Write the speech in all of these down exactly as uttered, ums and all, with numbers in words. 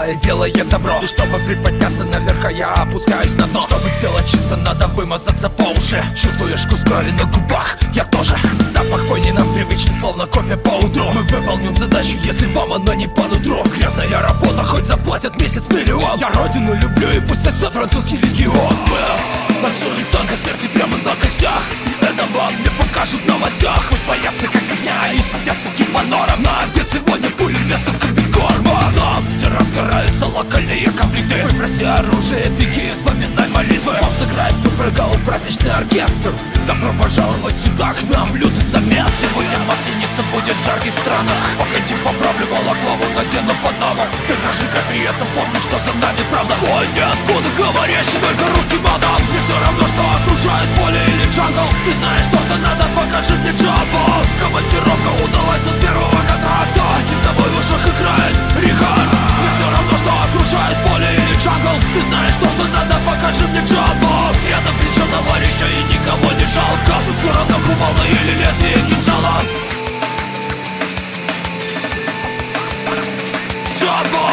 и делает добро. И чтобы приподняться наверх, я опускаюсь на дно. Чтобы сделать чисто, надо вымазаться по уши. Чувствуешь вкус крови на губах? Я тоже. Запах бойни нам привычный, словно кофе по утру. Мы выполним задачу, если вам она не по нутру. Грязная работа, хоть заплатят месяц миллион. Я родину люблю, и пусть сосет французский легион. Мы танцуем танго смерти прямо на костях. Это вам не покажут в новостях. Пусть боятся как огня и садятся кипанором. На обед сегодня пули вместо комбикорма. Там, где разгораются локальные конфликты, выброси оружие, беги, вспоминай молитвы. Вам сыграет выпрыгал праздничный оркестр. Добро пожаловать сюда к нам в лютый замес. Сегодня масленица будет в жарких странах. Погоди, поправлю балаклаву, надену панаму. Ты разжигай при этом, помни, что за нами правда. Ой, ниоткуда говорящий только русский мадам. Мне все равно, что окружает поле или джангл. Ты знаешь то, что надо, покажи мне джамбо. Командировка удалась до первого контракта. Один тобой в ушах играет Рихард. Мне все равно, что окружает поле или джангл. Ты знаешь то, что надо, покажи мне джамбо. Рядом плечо товарища и никого не жалко. Тут все равно кувалда или лезвие кинжала. Джамбо!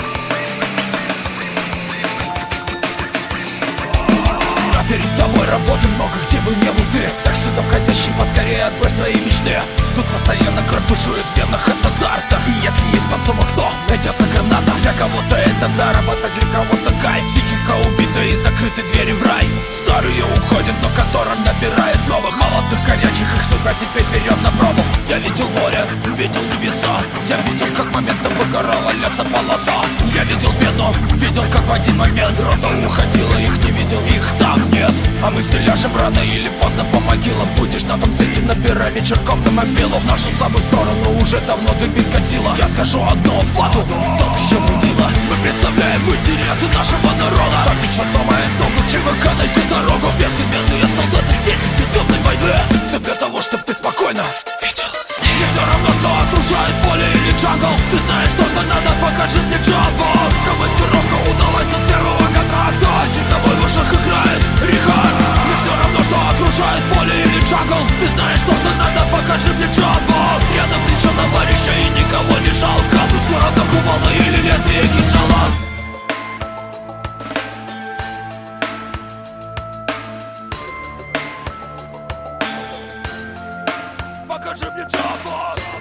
Перед тобой работы много, где бы не был ты. Всех сюда входящий, поскорее отбрось свои мечты. Тут постоянно кровь бушует в венах от азарта. И если есть подсумок, то найдется граната. Для кого-то это заработок, для кого-то кайф. Психика убита и закрыты двери в рай. Старые уходят, но контора набирает новых. Молодых, горячих, их судьба теперь вперед на пробу. Я видел море, видел небеса. Я видел, как моментом выгорала лесополоса. Я видел бездну, видел, как в один момент рота уходила. Их не видел, их там нет. А мы все ляжем рано или поздно по могилам. Будешь на том свете, набирай вечерком на мобилу. В нашу слабую сторону уже давно дымит катила. Я скажу одно, фату, топ еще мудила. Мы представляем интересы нашего народа. Так ведь что ломает ногу, ЧВК найти дорогу. Безыменные солдаты, дети безумной войны. Все для того, чтоб ты спокойно видел сны. Мне все равно, что окружает поле или джангл. Ты знаешь то, что надо, покажи мне джамбо. Командировка удалась от первого контракта. Один тобой в ушах играет Рихард. Мне все равно, что окружает поле или джангл. Ты знаешь то, что надо, покажи мне джамбо. Рядом плечо товарища и никого не жалко. Тут все равно кувалда или лезвие кинжала. Покажи мне джамбо.